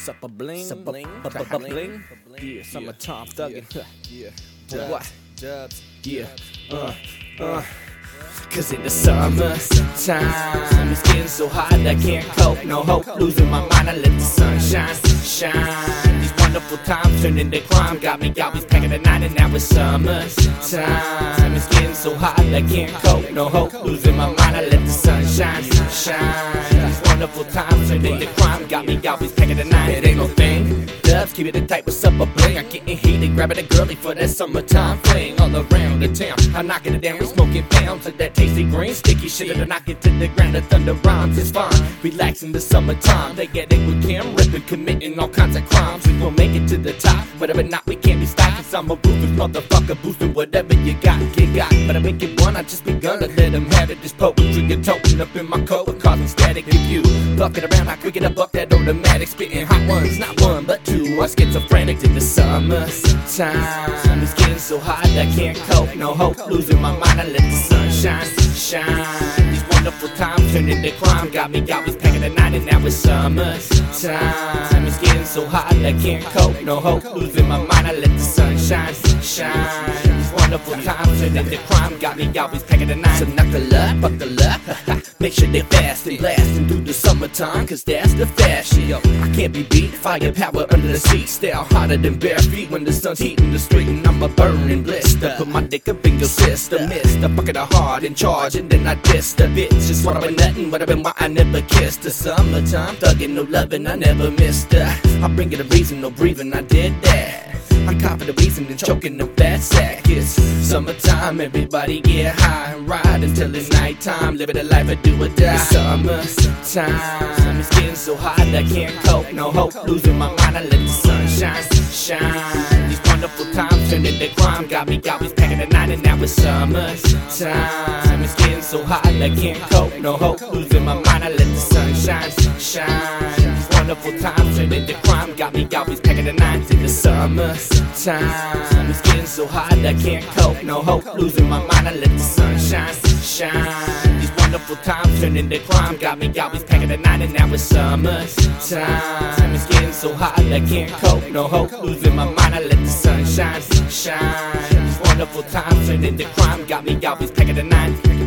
Sup a bling, bling, bling. Yeah, summertime thuggin'. Yeah, What? Dubs. Yeah, Cause in the summertime, it's getting so hot I can't cope, no hope. Losing my mind, I let the sun shine. These wonderful times turn into crime. Got me always packing the night and now it's summertime. It's getting so hot I can't cope, no hope. Losing my mind, I let the sun shine. These wonderful times turn into crime. Got me always packing the night. It ain't no thing. Dubs, keep it tight, what's up a bling? I'm getting heated, grabbing a girlie for that summertime fling. All around the town, I'm knocking it down, we smoking pounds of that tasty green sticky shit. And I knock it to the ground, the thunder rhymes, it's fine. Relaxing the summertime, they get it with Kim ripping, committing all kinds of crimes. We gon' make it to the top, whatever not, we can't be stopped. Cause I'm a ruthless motherfucker, boosting whatever you got, But I make it one, I just begun to let them have it. This poetry get toting up in my coat, causing static. If you buck it around, I quick it up, buck that automatic. Spitting hot ones, not one, but two. I'm schizophrenic in the summertime. It's getting so hot I can't cope, no hope. Losing my mind, I let the sun shine. These wonderful times turn into crime. Got me always packing the night and now it's summertime. It's getting so hot I can't cope, no hope. Losing my mind, I let the sun shine. These wonderful times turn into crime. Got me always packing the night. So knuckle up, buckle up. Make sure they're fast and blasting through the summertime, cause that's the fashion. Yo, I can't be beat, firepower under the seat. Style hotter than bare feet when the sun's heating the street. And I'm a burning blister, put my dick up in your sister. Missed the bucket of hard in charge and then I dissed the bitch. Just what I've been nothing, what I've been why I never kissed. The summertime thuggin', no loving, I never missed her. I bring it a reason, no breathing, I did that. I cop for the reason and choking the fat sack. It's summertime, everybody get high and ride until it's nighttime. Living a life or do or die. It's summertime, it's getting so hot I can't cope, no hope. Losing my mind, I let the sun shine. These wonderful times turn into crime. Got me always packing the night and now it's summertime. It's getting so hot I can't cope, no hope. Losing my mind, I let the sun shine. These wonderful times turn into crime. Got me always packing the night in the summertime. It's getting so hot I can't cope, no hope. Losing my mind, I let the sun shine. These wonderful times turn into crime. Got me always packing the night and now it's summertime. It's getting so hot I can't cope, no hope. Losing my mind, I let the sun shine. These wonderful times turn into crime. Got me always packing the night.